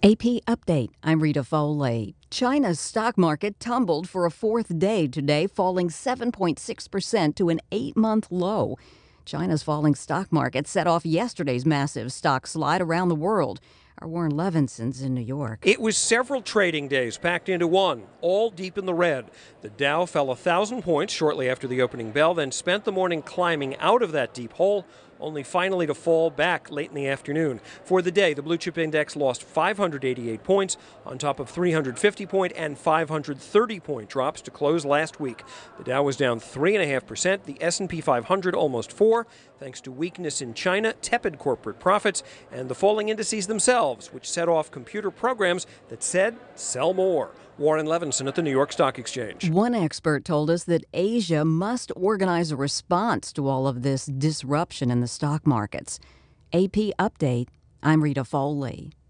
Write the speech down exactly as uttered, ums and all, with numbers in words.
A P Update. I'm Rita Foley. China's stock market tumbled for a fourth day today, falling seven point six percent to an eight-month low. China's falling stock market set off yesterday's massive stock slide around the world. Our Warren Levinson's in New York. It was several trading days packed into one, all deep in the red. The Dow fell one thousand points shortly after the opening bell, then spent the morning climbing out of that deep hole, only finally to fall back late in the afternoon. For the day, the blue chip index lost five hundred eighty-eight points on top of three hundred fifty point and five hundred thirty point drops to close last week. The Dow was down three point five percent, the S and P five hundred almost four, thanks to weakness in China, tepid corporate profits, and the falling indices themselves, which set off computer programs that said, sell more. Warren Levinson at the New York Stock Exchange. One expert told us that Asia must organize a response to all of this disruption in the stock markets. A P Update. I'm Rita Foley.